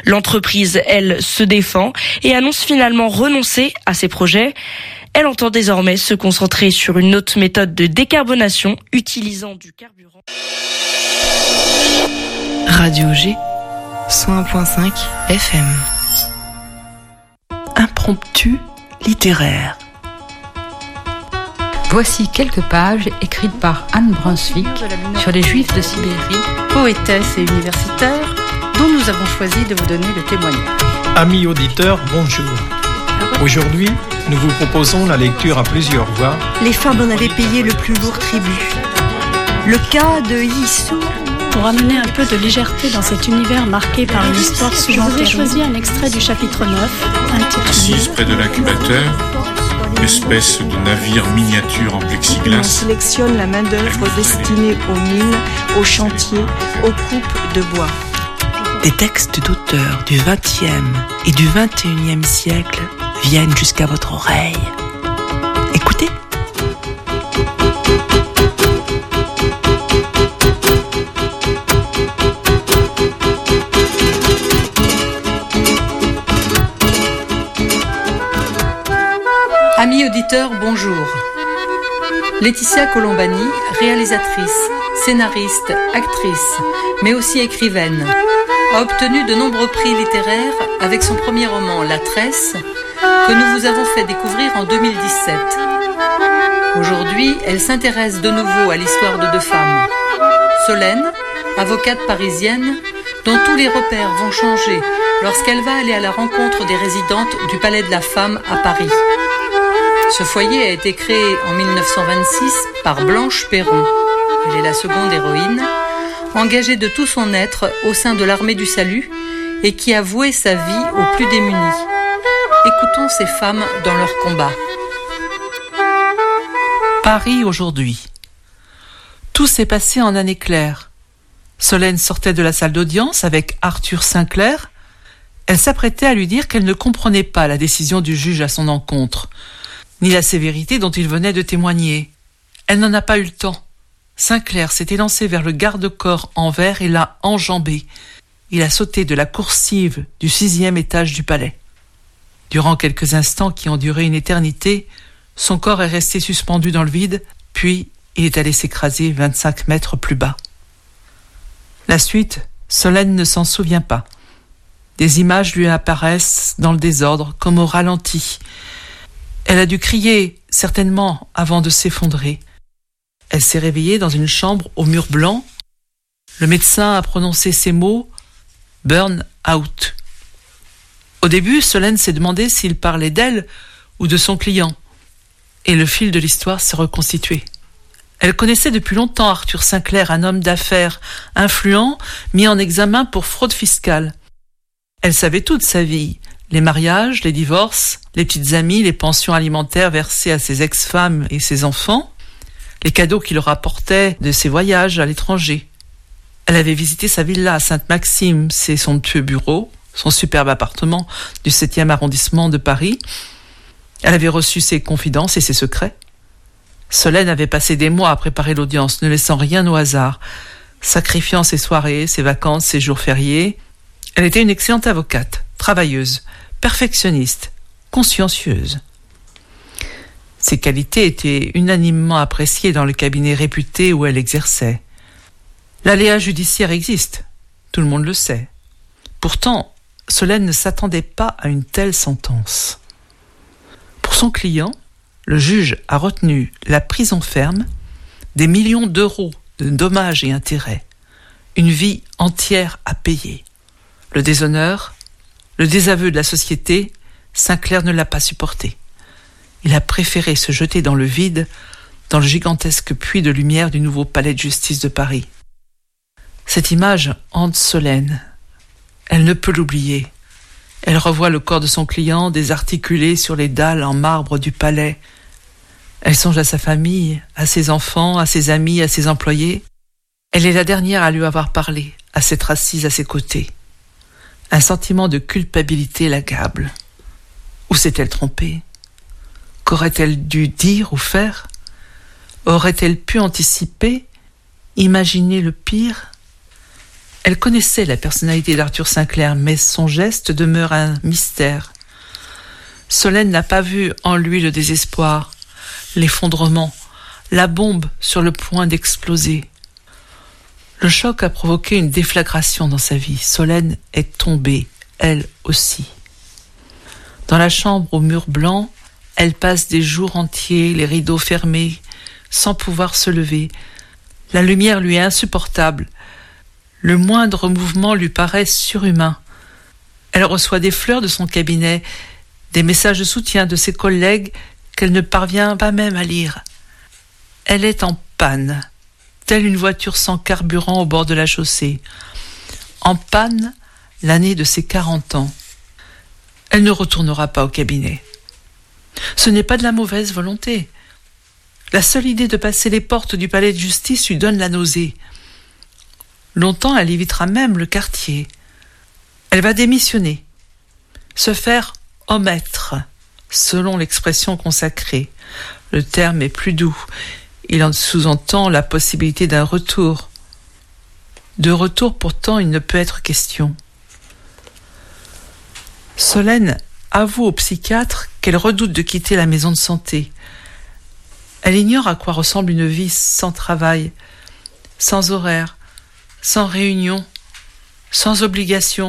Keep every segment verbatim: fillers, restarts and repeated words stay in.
L'entreprise, elle, se défend et annonce finalement renoncer à ses projets. Elle entend désormais se concentrer sur une autre méthode de décarbonation utilisant du carburant. Radio G, cent un virgule cinq F M. Impromptu littéraire. Voici quelques pages écrites par Anne Brunswick sur les Juifs de Sibérie, poétesse et universitaire, dont nous avons choisi de vous donner le témoignage. Amis auditeurs, bonjour. Aujourd'hui, nous vous proposons la lecture à plusieurs voix. Les femmes en avaient payé le plus lourd tribut. Le cas de Yissou. Pour amener un peu de légèreté dans cet univers marqué par une histoire souvent terrible, je vous ai choisi un extrait du chapitre neuf, intitulé Assise près de l'incubateur, espèce de navire miniature en plexiglas. On sélectionne la main-d'œuvre destinée aux mines, aux chantiers, aux coupes de bois. Des textes d'auteurs du vingtième et du vingt et unième siècle viennent jusqu'à votre oreille. Écoutez. Amis auditeurs, bonjour. Laetitia Colombani, réalisatrice, scénariste, actrice, mais aussi écrivaine, a obtenu de nombreux prix littéraires avec son premier roman La Tresse, que nous vous avons fait découvrir en deux mille dix-sept. Aujourd'hui, elle s'intéresse de nouveau à l'histoire de deux femmes. Solène, avocate parisienne, dont tous les repères vont changer lorsqu'elle va aller à la rencontre des résidentes du Palais de la Femme à Paris. Ce foyer a été créé en mille neuf cent vingt-six par Blanche Perron. Elle est la seconde héroïne, engagée de tout son être au sein de l'armée du salut et qui a voué sa vie aux plus démunis. Écoutons ces femmes dans leur combat. Paris aujourd'hui. Tout s'est passé en un éclair. Solène sortait de la salle d'audience avec Arthur Sinclair. Elle s'apprêtait à lui dire qu'elle ne comprenait pas la décision du juge à son encontre, ni la sévérité dont il venait de témoigner. Elle n'en a pas eu le temps. Sinclair s'est élancé vers le garde-corps en verre et l'a enjambé. Il a sauté de la coursive du sixième étage du palais. Durant quelques instants qui ont duré une éternité, son corps est resté suspendu dans le vide, puis il est allé s'écraser vingt-cinq mètres plus bas. La suite, Solène ne s'en souvient pas. Des images lui apparaissent dans le désordre, comme au ralenti. Elle a dû crier, certainement, avant de s'effondrer. Elle s'est réveillée dans une chambre au mur blanc. Le médecin a prononcé ces mots « burn out ». Au début, Solène s'est demandé s'il parlait d'elle ou de son client. Et le fil de l'histoire s'est reconstitué. Elle connaissait depuis longtemps Arthur Sinclair, un homme d'affaires influent, mis en examen pour fraude fiscale. Elle savait toute sa vie, les mariages, les divorces, les petites amies, les pensions alimentaires versées à ses ex-femmes et ses enfants, les cadeaux qu'il leur apportait de ses voyages à l'étranger. Elle avait visité sa villa à Sainte-Maxime, ses somptueux bureaux, son superbe appartement du septième arrondissement de Paris. Elle avait reçu ses confidences et ses secrets. Solène avait passé des mois à préparer l'audience, ne laissant rien au hasard, sacrifiant ses soirées, ses vacances, ses jours fériés. Elle était une excellente avocate, travailleuse, perfectionniste, consciencieuse. Ses qualités étaient unanimement appréciées dans le cabinet réputé où elle exerçait. L'aléa judiciaire existe, tout le monde le sait. Pourtant, Solène ne s'attendait pas à une telle sentence. Pour son client, le juge a retenu la prison ferme, des millions d'euros de dommages et intérêts, une vie entière à payer. Le déshonneur, le désaveu de la société, Sinclair ne l'a pas supporté. Il a préféré se jeter dans le vide, dans le gigantesque puits de lumière du nouveau palais de justice de Paris. Cette image hante Solène. Elle ne peut l'oublier. Elle revoit le corps de son client désarticulé sur les dalles en marbre du palais. Elle songe à sa famille, à ses enfants, à ses amis, à ses employés. Elle est la dernière à lui avoir parlé, à s'être assise à ses côtés. Un sentiment de culpabilité l'accable. Où s'est-elle trompée ? Qu'aurait-elle dû dire ou faire ? Aurait-elle pu anticiper, imaginer le pire ? Elle connaissait la personnalité d'Arthur Sinclair, mais son geste demeure un mystère. Solène n'a pas vu en lui le désespoir, l'effondrement, la bombe sur le point d'exploser. Le choc a provoqué une déflagration dans sa vie. Solène est tombée, elle aussi. Dans la chambre aux murs blancs, elle passe des jours entiers, les rideaux fermés, sans pouvoir se lever. La lumière lui est insupportable. Le moindre mouvement lui paraît surhumain. Elle reçoit des fleurs de son cabinet, des messages de soutien de ses collègues qu'elle ne parvient pas même à lire. Elle est en panne, telle une voiture sans carburant au bord de la chaussée. En panne, l'année de ses quarante ans. Elle ne retournera pas au cabinet. Ce n'est pas de la mauvaise volonté. La seule idée de passer les portes du palais de justice lui donne la nausée. Longtemps, elle évitera même le quartier. Elle va démissionner, se faire omettre, selon l'expression consacrée. Le terme est plus doux. Il en sous-entend la possibilité d'un retour. De retour, pourtant, il ne peut être question. Solène avoue au psychiatre qu'elle redoute de quitter la maison de santé. Elle ignore à quoi ressemble une vie sans travail, sans horaire, sans réunion, sans obligation.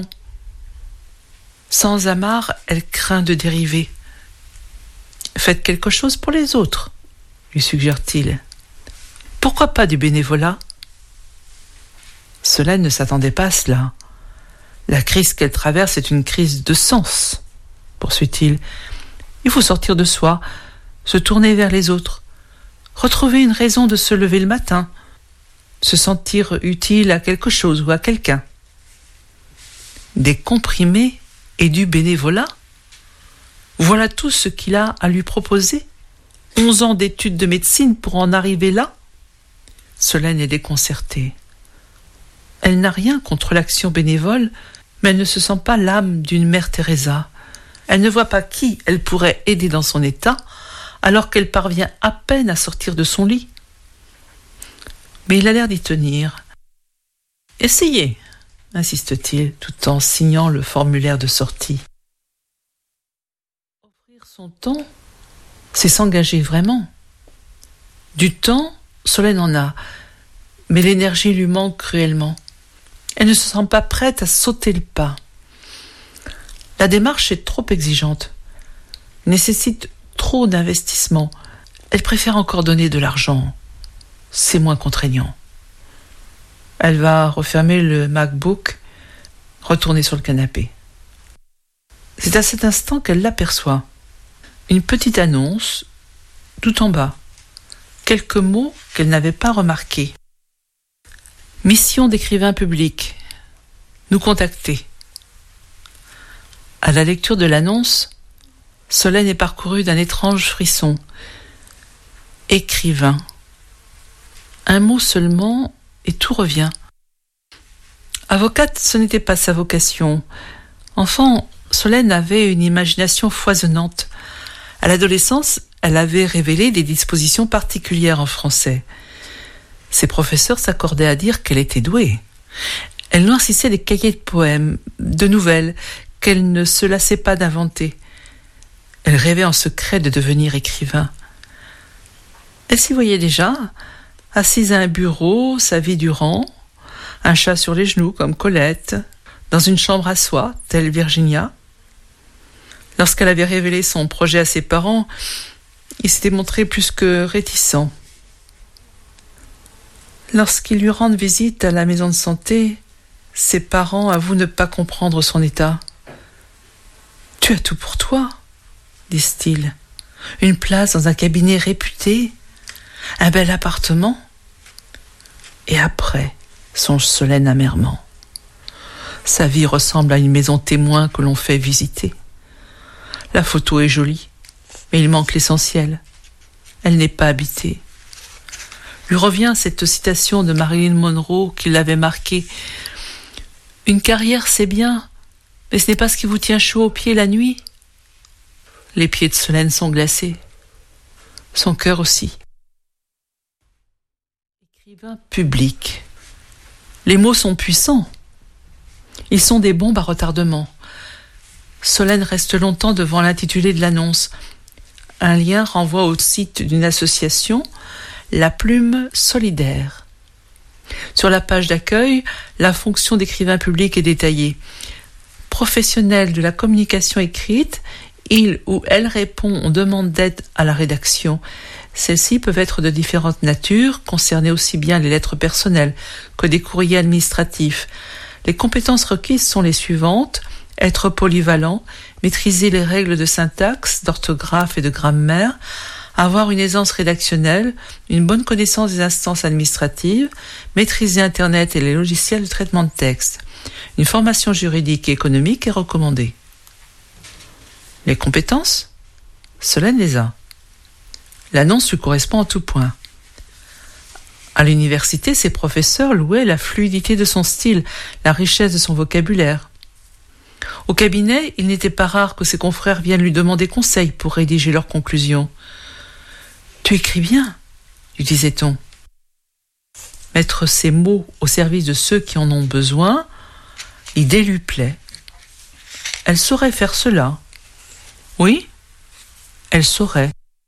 Sans amarre, elle craint de dériver. « Faites quelque chose pour les autres », lui suggère-t-il. « Pourquoi pas du bénévolat ?» Solène ne s'attendait pas à cela. La crise qu'elle traverse est une crise de sens, poursuit-il. Il faut sortir de soi, se tourner vers les autres, retrouver une raison de se lever le matin, se sentir utile à quelque chose ou à quelqu'un. Des comprimés et du bénévolat, voilà tout ce qu'il a à lui proposer. Onze ans d'études de médecine pour en arriver là. Solène est déconcertée. Elle n'a rien contre l'action bénévole, mais elle ne se sent pas l'âme d'une mère Teresa. Elle ne voit pas qui elle pourrait aider dans son état, alors qu'elle parvient à peine à sortir de son lit. Mais il a l'air d'y tenir. « Essayez !» insiste-t-il, tout en signant le formulaire de sortie. Offrir son temps, c'est s'engager vraiment. Du temps, Solène en a, mais l'énergie lui manque cruellement. Elle ne se sent pas prête à sauter le pas. La démarche est trop exigeante, nécessite trop d'investissement. Elle préfère encore donner de l'argent. C'est moins contraignant. Elle va refermer le MacBook, retourner sur le canapé. C'est à cet instant qu'elle l'aperçoit. Une petite annonce, tout en bas. Quelques mots qu'elle n'avait pas remarqués. Mission d'écrivain public. Nous contacter. À la lecture de l'annonce, Solène est parcourue d'un étrange frisson. Écrivain. Un mot seulement et tout revient. Avocate, ce n'était pas sa vocation. Enfant, Solène avait une imagination foisonnante. À l'adolescence, elle avait révélé des dispositions particulières en français. Ses professeurs s'accordaient à dire qu'elle était douée. Elle noircissait des cahiers de poèmes, de nouvelles, qu'elle ne se lassait pas d'inventer. Elle rêvait en secret de devenir écrivain. Elle s'y voyait déjà, assise à un bureau, sa vie durant, un chat sur les genoux comme Colette, dans une chambre à soi, telle Virginia. Lorsqu'elle avait révélé son projet à ses parents, il s'était montré plus que réticent. Lorsqu'ils lui rendent visite à la maison de santé, ses parents avouent ne pas comprendre son état. « Tu as tout pour toi », disent-ils. « Une place dans un cabinet réputé, un bel appartement. » Et après, songe Solène amèrement. Sa vie ressemble à une maison témoin que l'on fait visiter. La photo est jolie, mais il manque l'essentiel. Elle n'est pas habitée. Lui revient cette citation de Marilyn Monroe qui l'avait marquée. « Une carrière, c'est bien, mais ce n'est pas ce qui vous tient chaud aux pieds la nuit. » Les pieds de Solène sont glacés. Son cœur aussi. Écrivain public. Les mots sont puissants, Ils sont des bombes à retardement. Solène reste longtemps devant l'intitulé de l'annonce. Un lien renvoie au site d'une association, La Plume Solidaire. Sur la page d'accueil, la fonction d'écrivain public est détaillée. Professionnel de la communication écrite, il ou elle répond aux demandes d'aide à la rédaction. Celles-ci peuvent être de différentes natures, concerner aussi bien les lettres personnelles que des courriers administratifs. Les compétences requises sont les suivantes: être polyvalent, maîtriser les règles de syntaxe, d'orthographe et de grammaire, avoir une aisance rédactionnelle, une bonne connaissance des instances administratives, maîtriser Internet et les logiciels de traitement de texte. Une formation juridique et économique est recommandée. Les compétences ? Solène les a. L'annonce lui correspond en tout point. À l'université, ses professeurs louaient la fluidité de son style, la richesse de son vocabulaire. Au cabinet, il n'était pas rare que ses confrères viennent lui demander conseil pour rédiger leurs conclusions. « Tu écris bien », lui disait-on. Mettre ses mots au service de ceux qui en ont besoin, l'idée lui plaît. Elle saurait faire cela. Oui, elle saurait.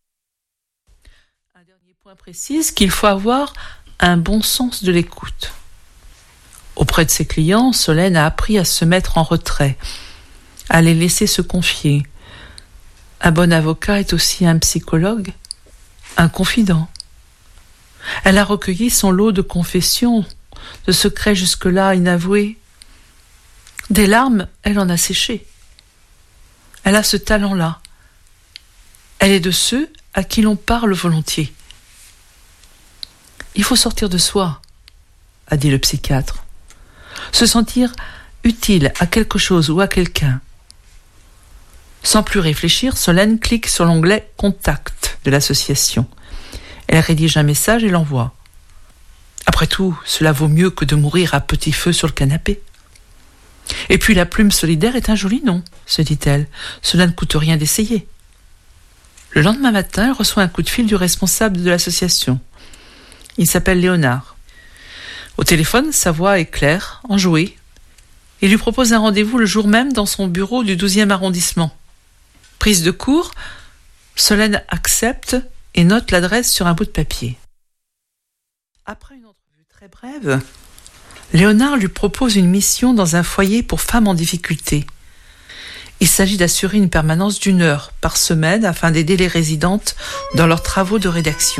Un dernier point précise qu'il faut avoir un bon sens de l'écoute. Auprès de ses clients, Solène a appris à se mettre en retrait, à les laisser se confier. Un bon avocat est aussi un psychologue, un confident. Elle a recueilli son lot de confessions, de secrets jusque-là inavoués. Des larmes, elle en a séché. Elle a ce talent-là. Elle est de ceux à qui l'on parle volontiers. Il faut sortir de soi, a dit le psychiatre. Se sentir utile à quelque chose ou à quelqu'un. Sans plus réfléchir, Solène clique sur l'onglet « Contact » de l'association. Elle rédige un message et l'envoie. Après tout, cela vaut mieux que de mourir à petit feu sur le canapé. Et puis la Plume Solidaire est un joli nom, se dit-elle. Cela ne coûte rien d'essayer. Le lendemain matin, elle reçoit un coup de fil du responsable de l'association. Il s'appelle Léonard. Au téléphone, sa voix est claire, enjouée. Il lui propose un rendez-vous le jour même dans son bureau du douzième arrondissement. Prise de court, Solène accepte et note l'adresse sur un bout de papier. Après une entrevue très brève, Léonard lui propose une mission dans un foyer pour femmes en difficulté. Il s'agit d'assurer une permanence d'une heure par semaine afin d'aider les résidentes dans leurs travaux de rédaction.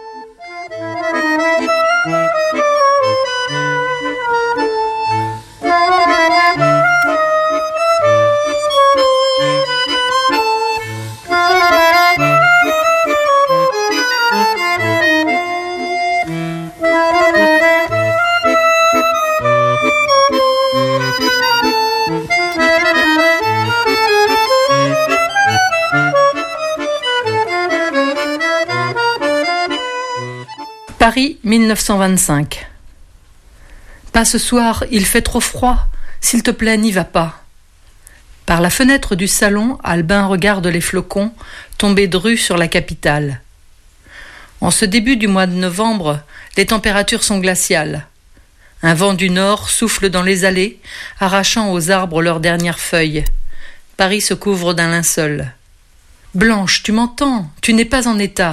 Paris, mille neuf cent vingt-cinq. Pas ce soir, il fait trop froid. S'il te plaît, n'y va pas. Par la fenêtre du salon, Albin regarde les flocons tombés drus sur la capitale. En ce début du mois de novembre, les températures sont glaciales. Un vent du nord souffle dans les allées, arrachant aux arbres leurs dernières feuilles. Paris se couvre d'un linceul. « Blanche, tu m'entends ? Tu n'es pas en état. »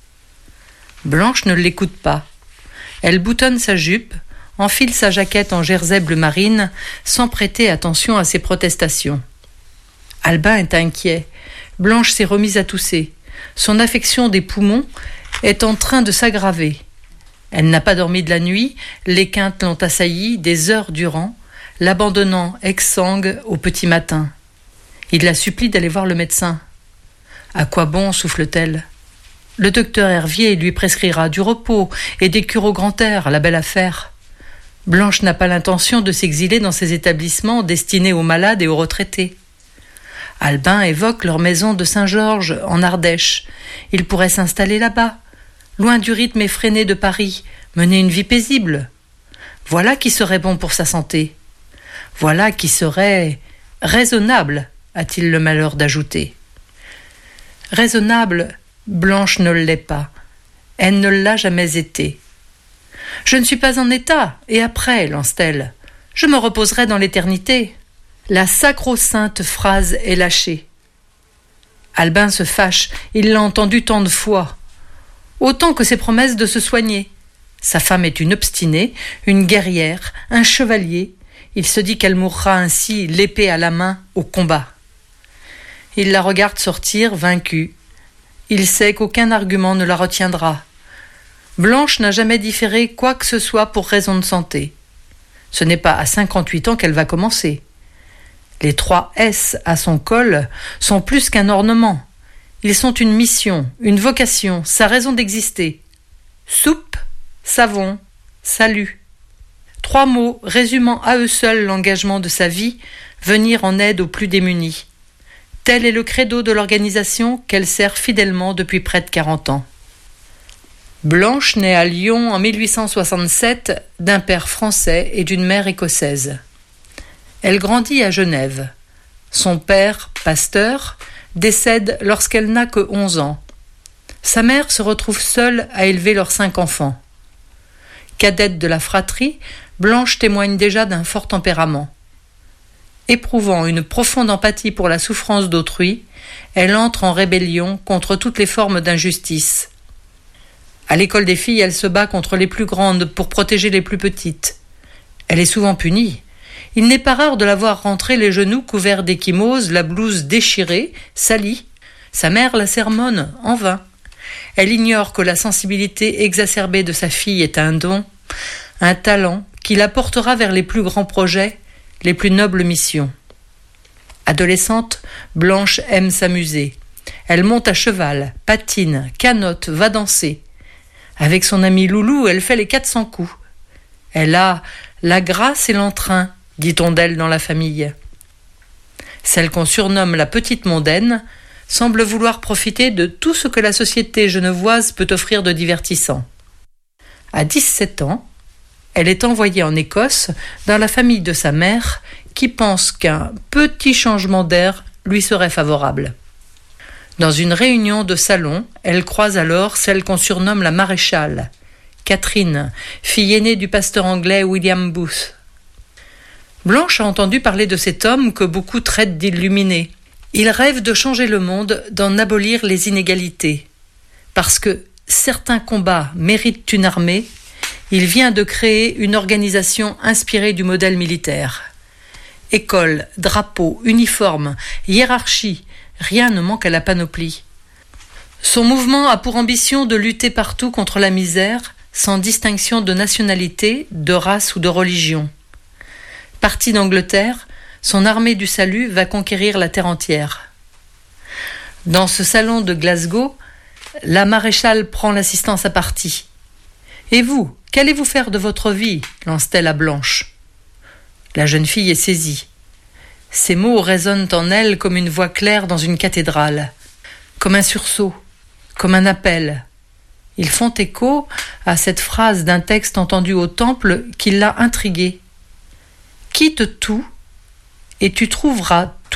Blanche ne l'écoute pas. Elle boutonne sa jupe, enfile sa jaquette en jersey bleu marine, sans prêter attention à ses protestations. Albin est inquiet. Blanche s'est remise à tousser. Son affection des poumons est en train de s'aggraver. Elle n'a pas dormi de la nuit, les quintes l'ont assaillie des heures durant, l'abandonnant exsangue au petit matin. Il la supplie d'aller voir le médecin. À quoi bon, souffle-t-elle ? Le docteur Hervier lui prescrira du repos et des cures au grand air, la belle affaire. Blanche n'a pas l'intention de s'exiler dans ces établissements destinés aux malades et aux retraités. Albin évoque leur maison de Saint-Georges, en Ardèche. Il pourrait s'installer là-bas, loin du rythme effréné de Paris, mener une vie paisible. Voilà qui serait bon pour sa santé. Voilà qui serait raisonnable, a-t-il le malheur d'ajouter. Raisonnable, Blanche ne l'est pas. Elle ne l'a jamais été. « Je ne suis pas en état. Et après ?» lance-t-elle. Je me reposerai dans l'éternité. La sacro-sainte phrase est lâchée. Albin se fâche, il l'a entendu tant de fois. Autant que ses promesses de se soigner. Sa femme est une obstinée, une guerrière, un chevalier. Il se dit qu'elle mourra ainsi, l'épée à la main, au combat. Il la regarde sortir, vaincue. Il sait qu'aucun argument ne la retiendra. Blanche n'a jamais différé quoi que ce soit pour raison de santé. Ce n'est pas à cinquante-huit ans qu'elle va commencer. Les trois S à son col sont plus qu'un ornement. Ils sont une mission, une vocation, sa raison d'exister. Soupe, savon, salut. Trois mots résumant à eux seuls l'engagement de sa vie, venir en aide aux plus démunis. Tel est le credo de l'organisation qu'elle sert fidèlement depuis près de quarante ans. Blanche naît à Lyon en mille huit cent soixante-sept d'un père français et d'une mère écossaise. Elle grandit à Genève. Son père, pasteur, décède lorsqu'elle n'a que onze ans. Sa mère se retrouve seule à élever leurs cinq enfants. Cadette de la fratrie, Blanche témoigne déjà d'un fort tempérament. Éprouvant une profonde empathie pour la souffrance d'autrui, elle entre en rébellion contre toutes les formes d'injustice. À l'école des filles, elle se bat contre les plus grandes pour protéger les plus petites. Elle est souvent punie. Il n'est pas rare de la voir rentrer les genoux couverts d'échymoses, la blouse déchirée, salie. Sa mère la sermonne, en vain. Elle ignore que la sensibilité exacerbée de sa fille est un don, un talent qui la portera vers les plus grands projets, les plus nobles missions. Adolescente, Blanche aime s'amuser. Elle monte à cheval, patine, canote, va danser. Avec son ami Loulou, elle fait les quatre cents coups. Elle a la grâce et l'entrain, dit-on d'elle dans la famille. Celle qu'on surnomme la petite mondaine semble vouloir profiter de tout ce que la société genevoise peut offrir de divertissant. À dix-sept ans, elle est envoyée en Écosse dans la famille de sa mère qui pense qu'un petit changement d'air lui serait favorable. Dans une réunion de salon, elle croise alors celle qu'on surnomme la maréchale, Catherine, fille aînée du pasteur anglais William Booth. Blanche a entendu parler de cet homme que beaucoup traitent d'illuminé. Il rêve de changer le monde, d'en abolir les inégalités. Parce que certains combats méritent une armée, il vient de créer une organisation inspirée du modèle militaire. École, drapeau, uniforme, hiérarchie, rien ne manque à la panoplie. Son mouvement a pour ambition de lutter partout contre la misère, sans distinction de nationalité, de race ou de religion. Parti d'Angleterre, son armée du salut va conquérir la terre entière. Dans ce salon de Glasgow, la maréchale prend l'assistance à partie. « Et vous, qu'allez-vous faire de votre vie ?» lance-t-elle à Blanche. La jeune fille est saisie. Ces mots résonnent en elle comme une voix claire dans une cathédrale, comme un sursaut, comme un appel. Ils font écho à cette phrase d'un texte entendu au temple qui l'a intriguée. « Quitte tout, et tu trouveras tout. »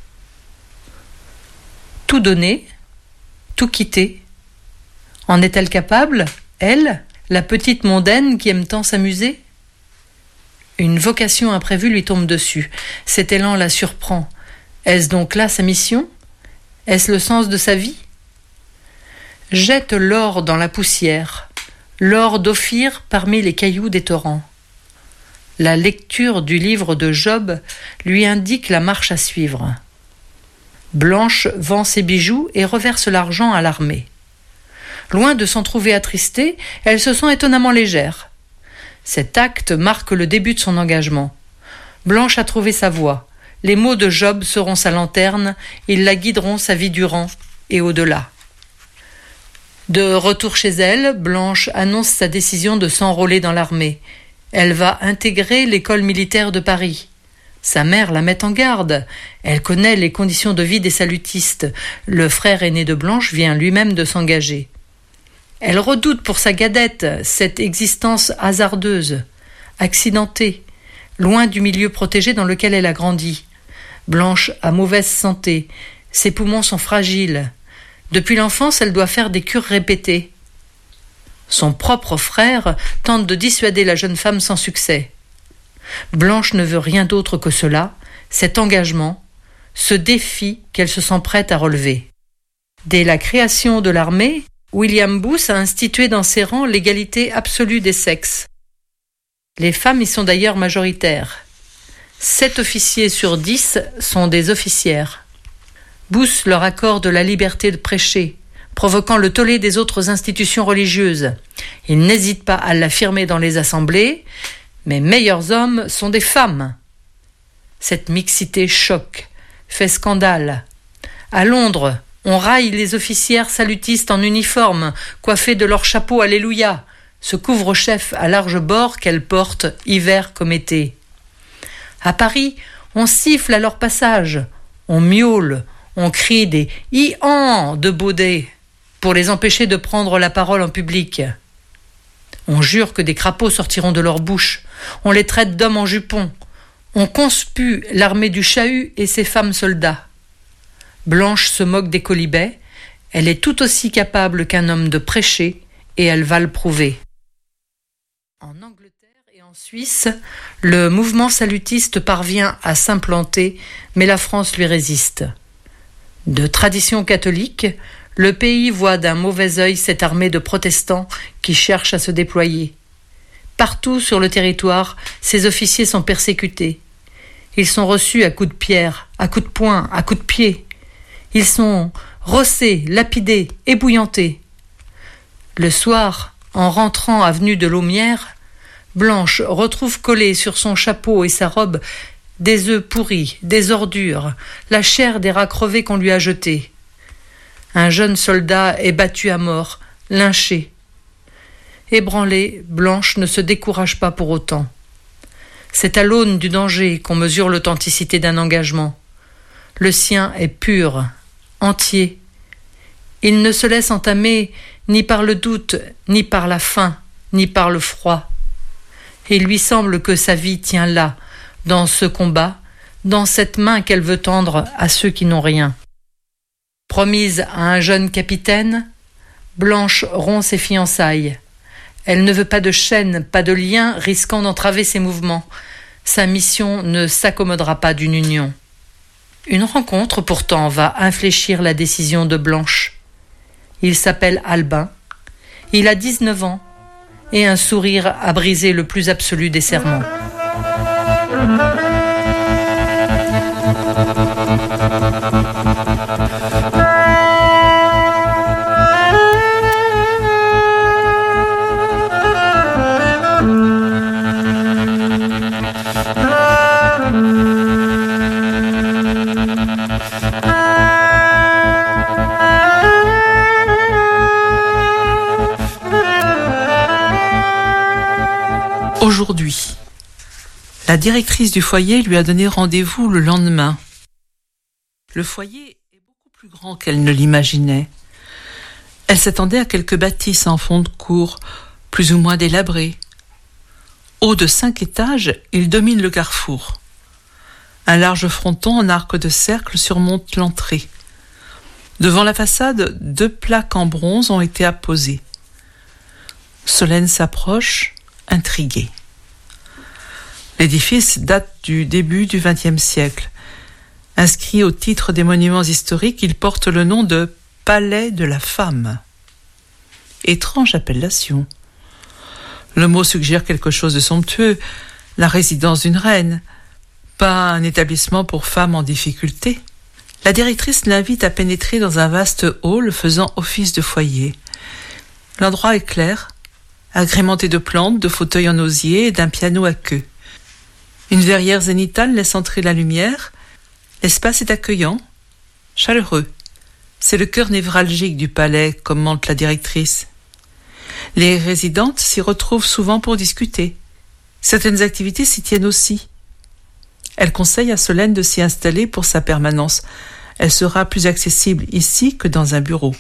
Tout donner, tout quitter. En est-elle capable, elle, la petite mondaine qui aime tant s'amuser ? Une vocation imprévue lui tombe dessus. Cet élan la surprend. Est-ce donc là sa mission ? Est-ce le sens de sa vie ? Jette l'or dans la poussière, l'or d'Ophir parmi les cailloux des torrents. La lecture du livre de Job lui indique la marche à suivre. Blanche vend ses bijoux et reverse l'argent à l'armée. Loin de s'en trouver attristée, elle se sent étonnamment légère. Cet acte marque le début de son engagement. Blanche a trouvé sa voie. Les mots de Job seront sa lanterne, ils la guideront sa vie durant et au-delà. De retour chez elle, Blanche annonce sa décision de s'enrôler dans l'armée. Elle va intégrer l'école militaire de Paris. Sa mère la met en garde. Elle connaît les conditions de vie des salutistes. Le frère aîné de Blanche vient lui-même de s'engager. Elle redoute pour sa gadette cette existence hasardeuse, accidentée, loin du milieu protégé dans lequel elle a grandi. Blanche a mauvaise santé, ses poumons sont fragiles. Depuis l'enfance, elle doit faire des cures répétées. Son propre frère tente de dissuader la jeune femme sans succès. Blanche ne veut rien d'autre que cela, cet engagement, ce défi qu'elle se sent prête à relever. Dès la création de l'armée, William Booth a institué dans ses rangs l'égalité absolue des sexes. Les femmes y sont d'ailleurs majoritaires. Sept officiers sur dix sont des officières. Booth leur accorde la liberté de prêcher, provoquant le tollé des autres institutions religieuses. Il n'hésite pas à l'affirmer dans les assemblées, mes meilleurs hommes sont des femmes. Cette mixité choque, fait scandale. À Londres, on raille les officières salutistes en uniforme, coiffées de leur chapeau Alléluia, ce couvre-chef à large bord qu'elles portent hiver comme été. À Paris, on siffle à leur passage, on miaule, on crie des « hi-han » de Baudet pour les empêcher de prendre la parole en public. On jure que des crapauds sortiront de leur bouche, on les traite d'hommes en jupons, on conspue l'armée du chahut et ses femmes soldats. Blanche se moque des quolibets, elle est tout aussi capable qu'un homme de prêcher et elle va le prouver. En Angleterre et en Suisse, le mouvement salutiste parvient à s'implanter, mais la France lui résiste. De tradition catholique, le pays voit d'un mauvais œil cette armée de protestants qui cherche à se déployer. Partout sur le territoire, ces officiers sont persécutés. Ils sont reçus à coups de pierre, à coups de poing, à coups de pied. Ils sont rossés, lapidés, ébouillantés. Le soir, en rentrant avenue de Laumière, Blanche retrouve collés sur son chapeau et sa robe des œufs pourris, des ordures, la chair des rats crevés qu'on lui a jetés. Un jeune soldat est battu à mort, lynché. Ébranlée, Blanche ne se décourage pas pour autant. C'est à l'aune du danger qu'on mesure l'authenticité d'un engagement. Le sien est pur, entier. Il ne se laisse entamer ni par le doute, ni par la faim, ni par le froid. Il lui semble que sa vie tient là, dans ce combat, dans cette main qu'elle veut tendre à ceux qui n'ont rien. Promise à un jeune capitaine, Blanche rompt ses fiançailles. Elle ne veut pas de chaîne, pas de lien risquant d'entraver ses mouvements. Sa mission ne s'accommodera pas d'une union. Une rencontre pourtant va infléchir la décision de Blanche. Il s'appelle Albin. Il a dix-neuf ans et un sourire a brisé le plus absolu des serments. Aujourd'hui, la directrice du foyer lui a donné rendez-vous le lendemain. Le foyer est beaucoup plus grand qu'elle ne l'imaginait. Elle s'attendait à quelques bâtisses en fond de cour, plus ou moins délabrées. Haut de cinq étages, il domine le carrefour. Un large fronton en arc de cercle surmonte l'entrée. Devant la façade, deux plaques en bronze ont été apposées. Solène s'approche, intriguée. L'édifice date du début du vingtième siècle. Inscrit au titre des monuments historiques, il porte le nom de Palais de la Femme. Étrange appellation. Le mot suggère quelque chose de somptueux, la résidence d'une reine, pas un établissement pour femmes en difficulté. La directrice l'invite à pénétrer dans un vaste hall faisant office de foyer. L'endroit est clair, agrémenté de plantes, de fauteuils en osier et d'un piano à queue. Une verrière zénithale laisse entrer la lumière. L'espace est accueillant, chaleureux. C'est le cœur névralgique du palais, commente la directrice. Les résidentes s'y retrouvent souvent pour discuter. Certaines activités s'y tiennent aussi. Elle conseille à Solène de s'y installer pour sa permanence. Elle sera plus accessible ici que dans un bureau.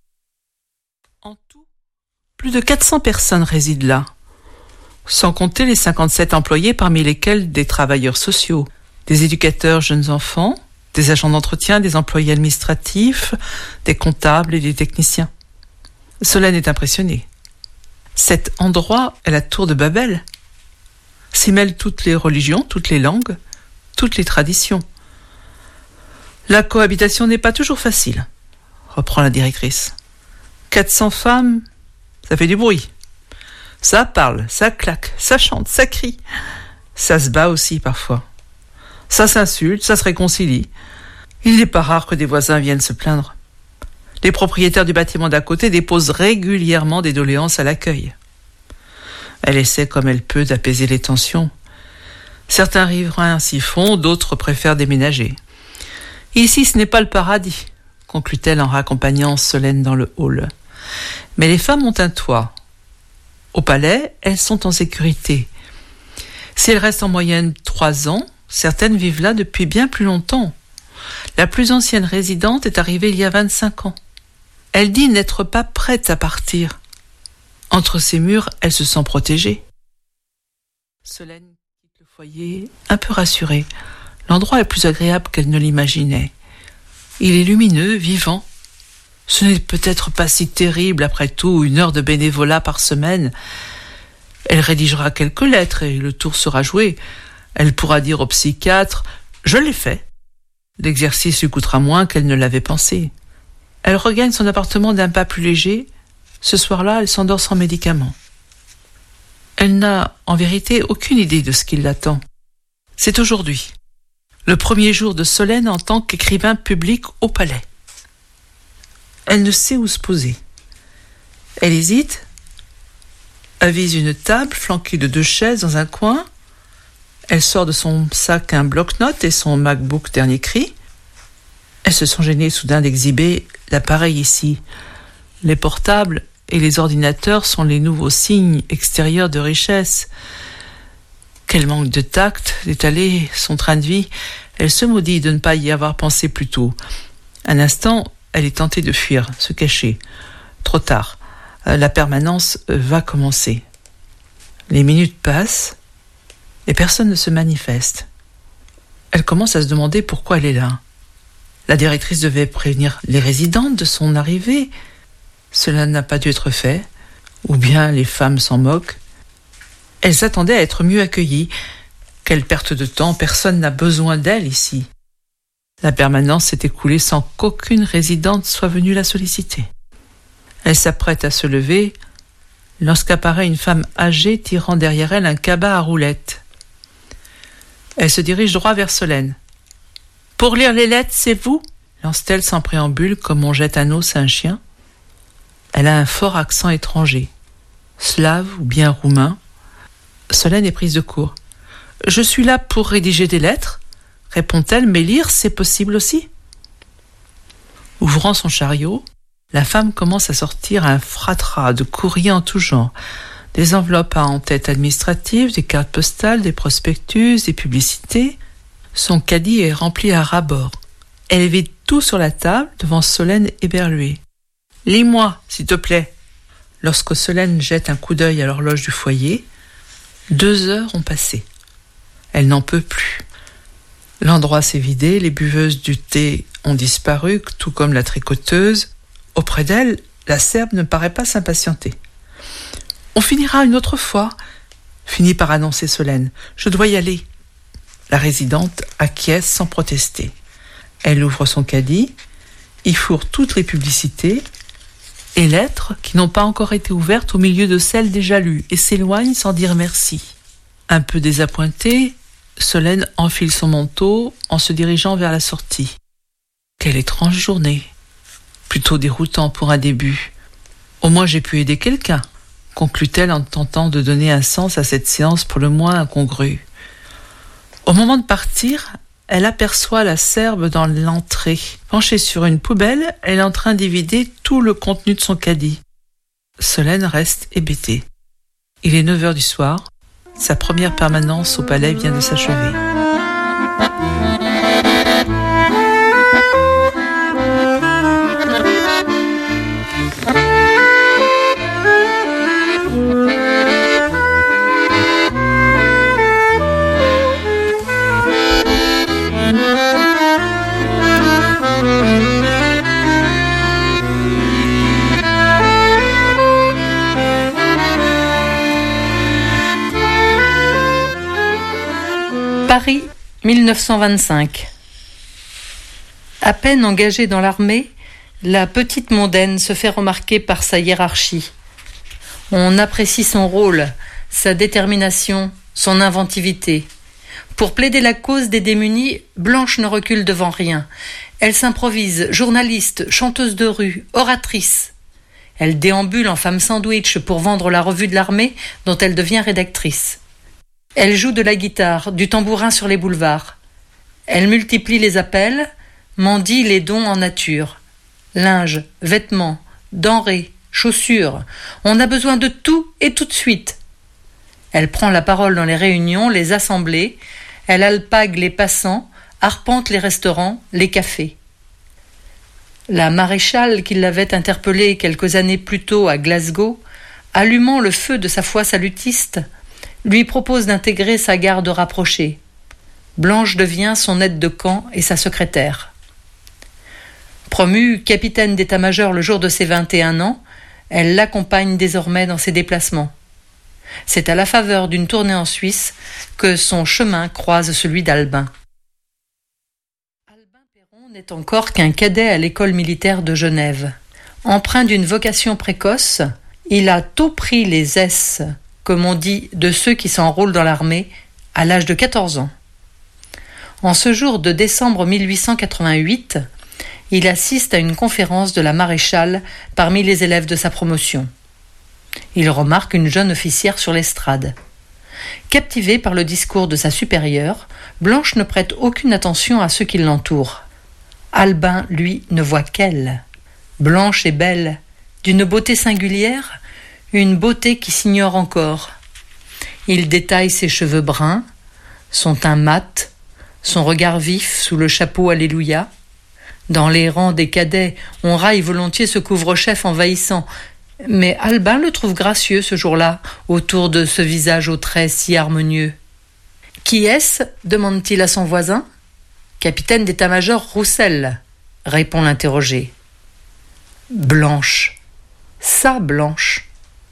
En tout, plus de quatre cents personnes résident là, sans compter les cinquante-sept employés parmi lesquels des travailleurs sociaux, des éducateurs jeunes enfants, des agents d'entretien, des employés administratifs, des comptables et des techniciens. Solène est impressionnée. Cet endroit est la tour de Babel. S'y mêlent toutes les religions, toutes les langues, toutes les traditions. La cohabitation n'est pas toujours facile, reprend la directrice. quatre cents femmes, ça fait du bruit. Ça parle, ça claque, ça chante, ça crie. Ça se bat aussi parfois. Ça s'insulte, ça se réconcilie. Il n'est pas rare que des voisins viennent se plaindre. Les propriétaires du bâtiment d'à côté déposent régulièrement des doléances à l'accueil. Elle essaie comme elle peut d'apaiser les tensions. Certains riverains s'y font, d'autres préfèrent déménager. Ici, ce n'est pas le paradis, conclut-elle en raccompagnant Solène dans le hall. Mais les femmes ont un toit. Au palais, elles sont en sécurité. Si elles restent en moyenne trois ans, certaines vivent là depuis bien plus longtemps. La plus ancienne résidente est arrivée il y a vingt-cinq ans. Elle dit n'être pas prête à partir. Entre ces murs, elle se sent protégée. Solène quitte le foyer, un peu rassurée. L'endroit est plus agréable qu'elle ne l'imaginait. Il est lumineux, vivant. Ce n'est peut-être pas si terrible, après tout, une heure de bénévolat par semaine. Elle rédigera quelques lettres et le tour sera joué. Elle pourra dire au psychiatre « Je l'ai fait ». L'exercice lui coûtera moins qu'elle ne l'avait pensé. Elle regagne son appartement d'un pas plus léger. Ce soir-là, elle s'endort sans médicaments. Elle n'a, en vérité, aucune idée de ce qui l'attend. C'est aujourd'hui, le premier jour de Solène en tant qu'écrivain public au palais. Elle ne sait où se poser. Elle hésite, avise une table flanquée de deux chaises dans un coin. Elle sort de son sac un bloc-notes et son MacBook dernier cri. Elle se sent gênée soudain d'exhiber l'appareil ici. Les portables et les ordinateurs sont les nouveaux signes extérieurs de richesse. Quel manque de tact d'étaler son train de vie. Elle se maudit de ne pas y avoir pensé plus tôt. Un instant, elle est tentée de fuir, se cacher. Trop tard. La permanence va commencer. Les minutes passent et personne ne se manifeste. Elle commence à se demander pourquoi elle est là. La directrice devait prévenir les résidentes de son arrivée. Cela n'a pas dû être fait, ou bien les femmes s'en moquent. Elles s'attendaient à être mieux accueillies. Quelle perte de temps, personne n'a besoin d'elle ici. La permanence s'est écoulée sans qu'aucune résidente soit venue la solliciter. Elle s'apprête à se lever lorsqu'apparaît une femme âgée tirant derrière elle un cabas à roulettes. Elle se dirige droit vers Solène. « Pour lire les lettres, c'est vous ?» lance-t-elle sans préambule comme on jette un os à un chien. Elle a un fort accent étranger, slave ou bien roumain. Solène est prise de court. « Je suis là pour rédiger des lettres ?» répond-elle, « mais lire, c'est possible aussi ?» Ouvrant son chariot, la femme commence à sortir un fratras de courriers en tout genre. Des enveloppes à en-tête administratives, des cartes postales, des prospectus, des publicités. Son caddie est rempli à ras-bord. Elle vide tout sur la table devant Solène éberluée. « Lis-moi, s'il te plaît !» Lorsque Solène jette un coup d'œil à l'horloge du foyer, deux heures ont passé. Elle n'en peut plus. L'endroit s'est vidé, les buveuses du thé ont disparu, tout comme la tricoteuse. Auprès d'elle, la Serbe ne paraît pas s'impatienter. « On finira une autre fois », finit par annoncer Solène. « Je dois y aller. » La résidente acquiesce sans protester. Elle ouvre son caddie, y fourre toutes les publicités et lettres qui n'ont pas encore été ouvertes au milieu de celles déjà lues et s'éloigne sans dire merci. Un peu désappointée, Solène enfile son manteau en se dirigeant vers la sortie. Quelle étrange journée. Plutôt déroutant pour un début. Au moins j'ai pu aider quelqu'un, conclut-elle en tentant de donner un sens à cette séance pour le moins incongrue. Au moment de partir, elle aperçoit la Serbe dans l'entrée. Penchée sur une poubelle, elle est en train d'y vider tout le contenu de son caddie. Solène reste hébétée. Il est neuf heures du soir. Sa première permanence au palais vient de s'achever. mille neuf cent vingt-cinq. À peine engagée dans l'armée, la petite mondaine se fait remarquer par sa hiérarchie. On apprécie son rôle, sa détermination, son inventivité. Pour plaider la cause des démunis, Blanche ne recule devant rien. Elle s'improvise journaliste, chanteuse de rue, oratrice. Elle déambule en femme sandwich pour vendre la revue de l'armée dont elle devient rédactrice. Elle joue de la guitare, du tambourin sur les boulevards. Elle multiplie les appels, mendie les dons en nature. Linge, vêtements, denrées, chaussures. On a besoin de tout et tout de suite. Elle prend la parole dans les réunions, les assemblées. Elle alpague les passants, arpente les restaurants, les cafés. La maréchale qui l'avait interpellée quelques années plus tôt à Glasgow, allumant le feu de sa foi salutiste, lui propose d'intégrer sa garde rapprochée. Blanche devient son aide de camp et sa secrétaire. Promue capitaine d'état-major le jour de ses vingt et un ans, elle l'accompagne désormais dans ses déplacements. C'est à la faveur d'une tournée en Suisse que son chemin croise celui d'Albin. Albin Perron n'est encore qu'un cadet à l'école militaire de Genève. Empreint d'une vocation précoce, il a tôt pris les S, comme on dit de ceux qui s'enrôlent dans l'armée, à l'âge de quatorze ans. En ce jour de décembre mille huit cent quatre-vingt-huit, il assiste à une conférence de la maréchale parmi les élèves de sa promotion. Il remarque une jeune officière sur l'estrade. Captivée par le discours de sa supérieure, Blanche ne prête aucune attention à ceux qui l'entourent. Albin, lui, ne voit qu'elle. Blanche est belle, d'une beauté singulière, une beauté qui s'ignore encore. Il détaille ses cheveux bruns, son teint mat, son regard vif sous le chapeau Alléluia. Dans les rangs des cadets, on raille volontiers ce couvre-chef envahissant, mais Albin le trouve gracieux ce jour-là, autour de ce visage aux traits si harmonieux. « Qui est-ce » demande-t-il à son voisin. « Capitaine d'état-major Roussel » répond l'interrogé. « Blanche. Sa Blanche. »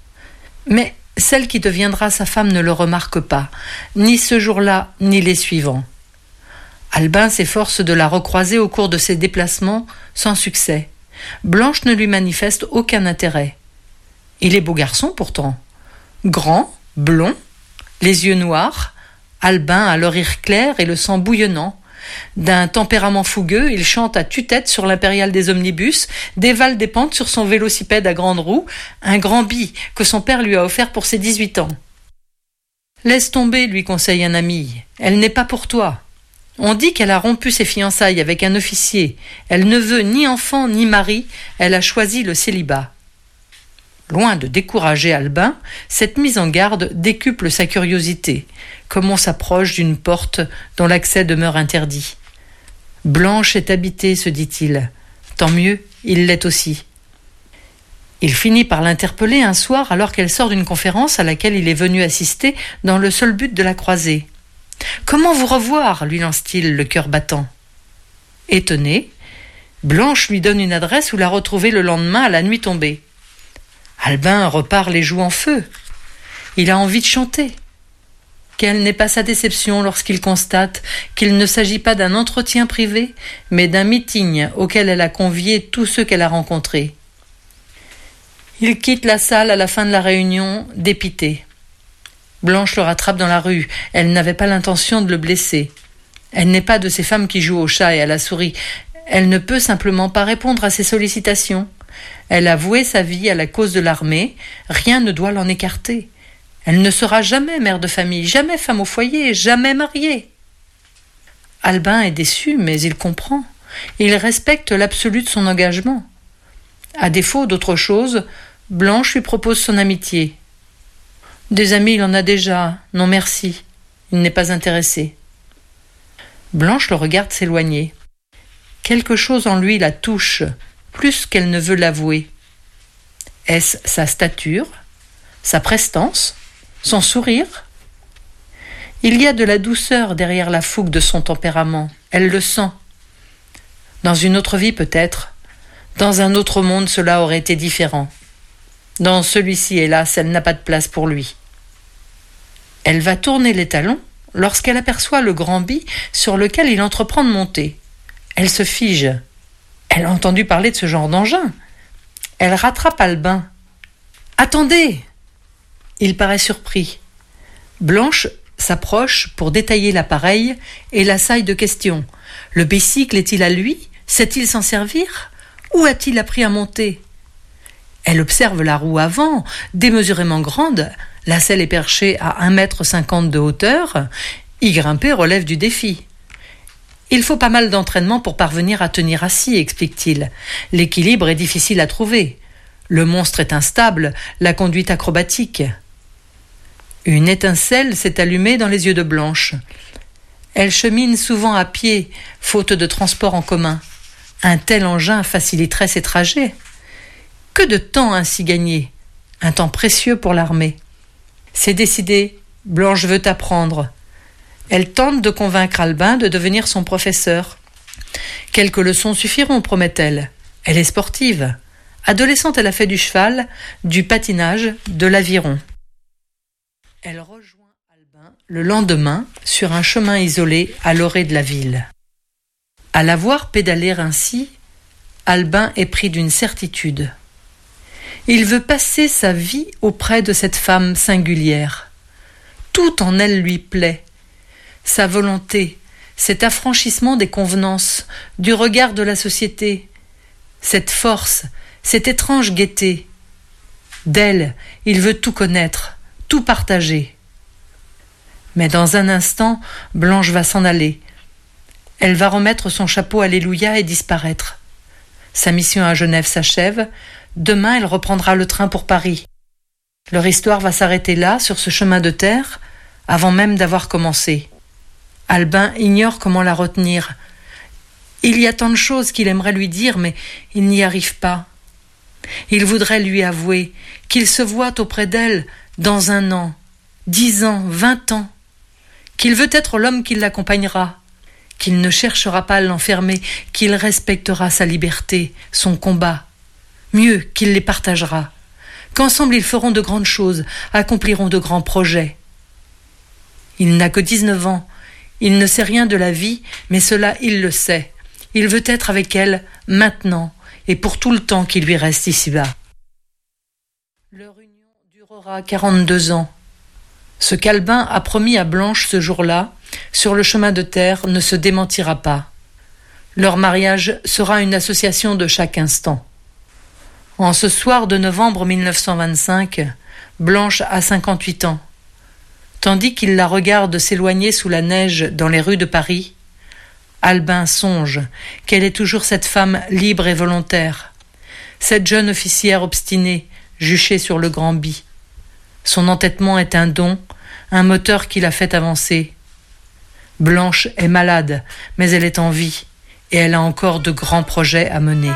Mais celle qui deviendra sa femme ne le remarque pas, ni ce jour-là, ni les suivants. Albin s'efforce de la recroiser au cours de ses déplacements, sans succès. Blanche ne lui manifeste aucun intérêt. Il est beau garçon pourtant. Grand, blond, les yeux noirs, Albin a le rire clair et le sang bouillonnant. D'un tempérament fougueux, il chante à tue-tête sur l'impériale des omnibus, dévale des pentes sur son vélocipède à grande roue, un grand bi que son père lui a offert pour ses dix-huit ans. « Laisse tomber, lui conseille un ami, elle n'est pas pour toi. On dit qu'elle a rompu ses fiançailles avec un officier. Elle ne veut ni enfant ni mari, elle a choisi le célibat. » Loin de décourager Albin, cette mise en garde décuple sa curiosité, comme on s'approche d'une porte dont l'accès demeure interdit. « Blanche est habitée, se dit-il. Tant mieux, il l'est aussi. » Il finit par l'interpeller un soir alors qu'elle sort d'une conférence à laquelle il est venu assister dans le seul but de la croiser. « Comment vous revoir » lui lance-t-il, le cœur battant. Étonnée, Blanche lui donne une adresse où la retrouver le lendemain à la nuit tombée. Albin repart les joues en feu. Il a envie de chanter. Quelle n'est pas sa déception lorsqu'il constate qu'il ne s'agit pas d'un entretien privé, mais d'un meeting auquel elle a convié tous ceux qu'elle a rencontrés. Il quitte la salle à la fin de la réunion, dépité. Blanche le rattrape dans la rue. Elle n'avait pas l'intention de le blesser. Elle n'est pas de ces femmes qui jouent au chat et à la souris. Elle ne peut simplement pas répondre à ses sollicitations. Elle a voué sa vie à la cause de l'armée. Rien ne doit l'en écarter. Elle ne sera jamais mère de famille, jamais femme au foyer, jamais mariée. Albin est déçu, mais il comprend. Il respecte l'absolu de son engagement. À défaut d'autre chose, Blanche lui propose son amitié. Des amis, il en a déjà. Non merci. Il n'est pas intéressé. Blanche le regarde s'éloigner. Quelque chose en lui la touche, plus qu'elle ne veut l'avouer. Est-ce sa stature, sa prestance, son sourire ? Il y a de la douceur derrière la fougue de son tempérament. Elle le sent. Dans une autre vie peut-être, dans un autre monde cela aurait été différent. Dans celui-ci, hélas, elle n'a pas de place pour lui. Elle va tourner les talons lorsqu'elle aperçoit le grand bis sur lequel il entreprend de monter. Elle se fige. Elle a entendu parler de ce genre d'engin. Elle rattrape Albin. « Attendez !» Il paraît surpris. Blanche s'approche pour détailler l'appareil et l'assaille de questions. Le bicycle est-il à lui? Sait-il s'en servir? Où a-t-il appris à monter? Elle observe la roue avant, démesurément grande. La selle est perchée à un mètre cinquante de hauteur. Y grimper relève du défi. Il faut pas mal d'entraînement pour parvenir à tenir assis, explique-t-il. L'équilibre est difficile à trouver. Le monstre est instable, la conduite acrobatique. Une étincelle s'est allumée dans les yeux de Blanche. Elle chemine souvent à pied, faute de transport en commun. Un tel engin faciliterait ses trajets. Que de temps ainsi gagné, un temps précieux pour l'armée. C'est décidé, Blanche veut apprendre. Elle tente de convaincre Albin de devenir son professeur. Quelques leçons suffiront, promet-elle. Elle est sportive. Adolescente, elle a fait du cheval, du patinage, de l'aviron. Elle rejoint Albin le lendemain sur un chemin isolé à l'orée de la ville. À la voir pédaler ainsi, Albin est pris d'une certitude. Il veut passer sa vie auprès de cette femme singulière. Tout en elle lui plaît. Sa volonté, cet affranchissement des convenances, du regard de la société, cette force, cette étrange gaieté. D'elle, il veut tout connaître, tout partager. Mais dans un instant, Blanche va s'en aller. Elle va remettre son chapeau Alléluia et disparaître. Sa mission à Genève s'achève. Demain, elle reprendra le train pour Paris. Leur histoire va s'arrêter là, sur ce chemin de terre, avant même d'avoir commencé. Albin ignore comment la retenir. Il y a tant de choses qu'il aimerait lui dire, mais il n'y arrive pas. Il voudrait lui avouer qu'il se voit auprès d'elle dans un an, dix ans, vingt ans, qu'il veut être l'homme qui l'accompagnera, qu'il ne cherchera pas à l'enfermer, qu'il respectera sa liberté, son combat, mieux qu'il les partagera, qu'ensemble ils feront de grandes choses, accompliront de grands projets. Il n'a que dix-neuf ans, il ne sait rien de la vie, mais cela il le sait. Il veut être avec elle maintenant et pour tout le temps qui lui reste ici-bas. Leur union durera quarante-deux ans. Ce qu'Albin a promis à Blanche ce jour-là, sur le chemin de terre, ne se démentira pas. Leur mariage sera une association de chaque instant. En ce soir de novembre mille neuf cent vingt-cinq, Blanche a cinquante-huit ans. Tandis qu'il la regarde s'éloigner sous la neige dans les rues de Paris, Albin songe qu'elle est toujours cette femme libre et volontaire, cette jeune officière obstinée, juchée sur le grand bis. Son entêtement est un don, un moteur qui l'a fait avancer. Blanche est malade, mais elle est en vie, et elle a encore de grands projets à mener.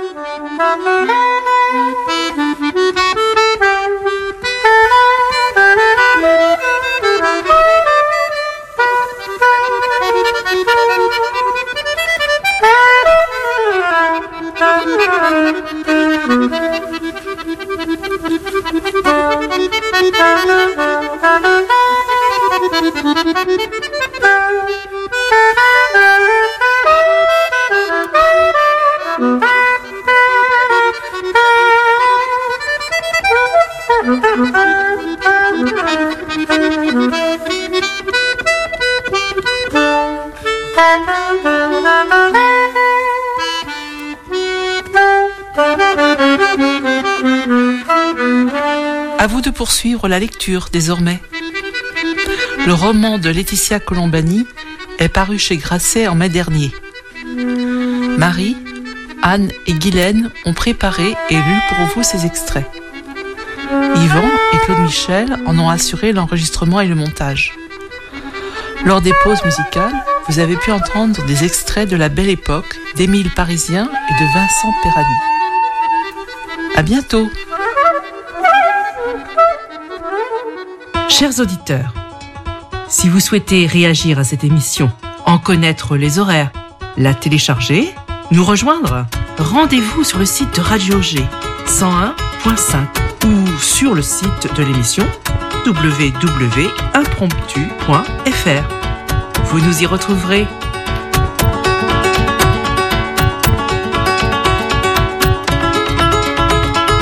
À vous de poursuivre la lecture désormais. Le roman de Laetitia Colombani est paru chez Grasset en mai dernier. Marie, Anne et Guylaine ont préparé et lu pour vous ces extraits. Yvan et Claude Michel en ont assuré l'enregistrement et le montage. Lors des pauses musicales, vous avez pu entendre des extraits de La Belle Époque d'Émile Parisien et de Vincent Perani. À bientôt. Chers auditeurs, si vous souhaitez réagir à cette émission, en connaître les horaires, la télécharger, nous rejoindre, rendez-vous sur le site de Radio G cent un point cinq ou sur le site de l'émission w w w point impromptu point f r. Vous nous y retrouverez.